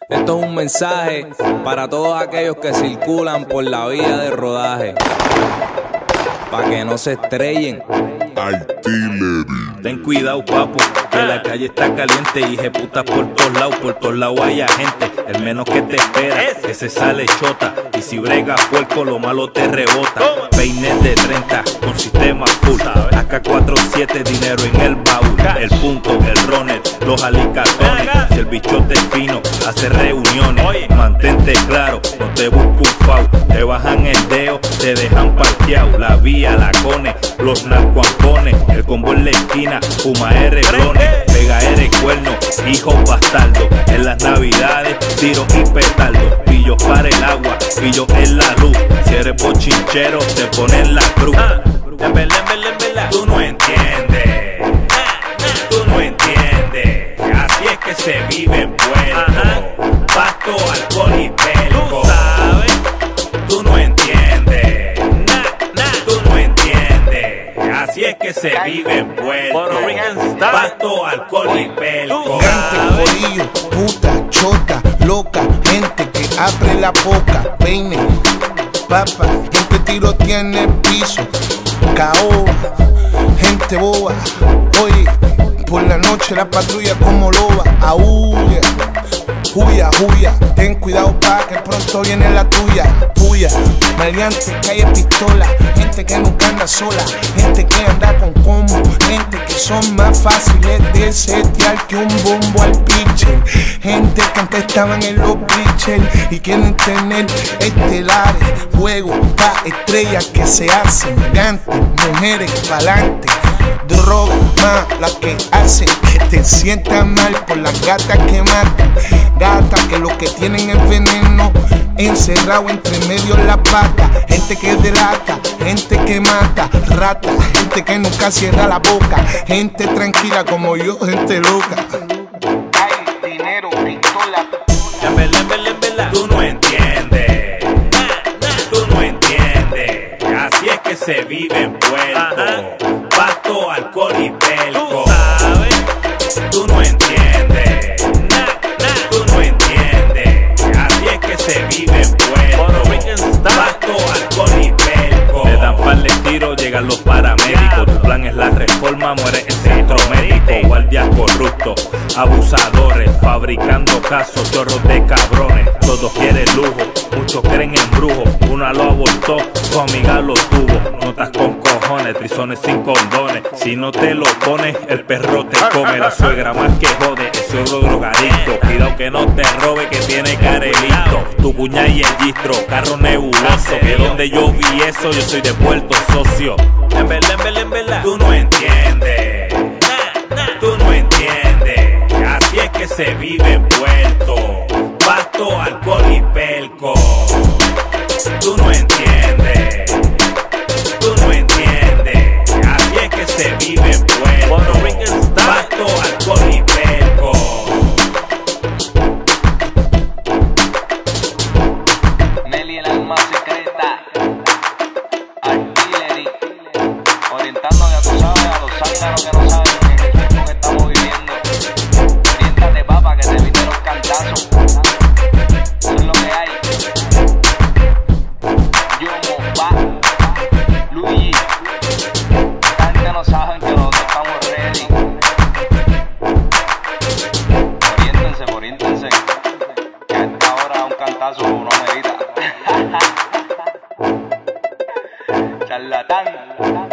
Esto es un mensaje para todos aquellos que circulan por la vía de rodaje, para que no se estrellen. Ten cuidado, papo, que la calle está caliente y putas por todos lados hay gente. El menos que te espera, que se sale chota. Y si brega puerco, lo malo te rebota. Peines de 30 con sistema full. AK-47, dinero en el baúl. El punto, el runner, los alicatones. Si el bichote es fino, hace reuniones. Mantente claro, no te busco un foul. Te bajan el dedo, te dejan parqueado. La vía, la cone, los narcoampones. El combo en la esquina, fuma clones. Pega cuerno, hijos bastardos. En las navidades, tiro y petardo. Pillos para el agua, pillos en la luz. Si eres bochinchero, te ponen la cruz. En verdad, tú no entiendes. Tú no entiendes. Así es que se vive en Puerto. Pasto, alcohol y pelco. Tú no entiendes. Tú no entiendes. Así es que se vive en Puerto. Pasto, alcohol y pelco. Gente, corillo, puta, chota, loca. Gente que abre la boca, peine, papa. Gente tiro tiene el piso, caoba. Gente boba, oye, por la noche la patrulla como loba. Aúlla, huya, huya. Ten cuidado pa' que pronto viene la tuya. Puya, maleante, calle pistola. Gente que nunca anda sola. Gente que anda con combo. Gente que son más fáciles de setear que un bombo al pitcher. Gente que antes estaban en los pitchers y quieren tener estelares. Juegos pa' estrellas que se hacen gigantes. Mujeres pa'lante. Droga más la que hace que te sientas mal por las gatas que matan. Gatas que lo que tienen es veneno encerrado entre medio en la pata. Gente que delata, gente que mata, rata. Gente que nunca cierra la boca. Gente tranquila como yo, gente loca. Hay dinero, pistola. En verdad, tú no entiendes. Tú no entiendes. Así es que se vive en Puerto. Pasto, alcohol y pelco. Tú no entiendes. Tú no entiendes. Así es que se vive en Puerto. Pasto, alcohol y pelco. Le dan par de tiros, llegan los paramédicos. Tu plan es la reforma, muere el centro médico. Guardias corruptos, abusadores, fabricando casos, chorros de cabrones. Todos quieren lujo, muchos creen en brujo. Una lo abortó, tu amiga lo tuvo. Notas con cojones, trizones sin condones. Si no te lo pones, el perro te come. La suegra más que jode, el suegro drogadicto. Cuidado que no te robe, que tiene carelito. Tu cuña y el gistro, carro nebuloso. Que donde yo vi eso, yo soy de Puerto, socio. En verdad, tú no entiendes. Tú no entiendes. Así es que se vive en Puerto. Pasto, alcohol y pelco. Tú no entiendes. Tú no entiendes. Así es que se vive en Puerto. Pasto, alcohol y pelco. Nelly, el alma secreta. Artillery. Orientando, ya tú sabes, a los zánganos que no saben en el tiempo que estamos viviendo. Oriéntate, papá, que te evite los cantazos. Eso es lo que hay. Yomo, va, Luigi. La gente no sabe que nosotros estamos ready. Oriéntense. Que a esta hora un cantazo no merita. Charlatán.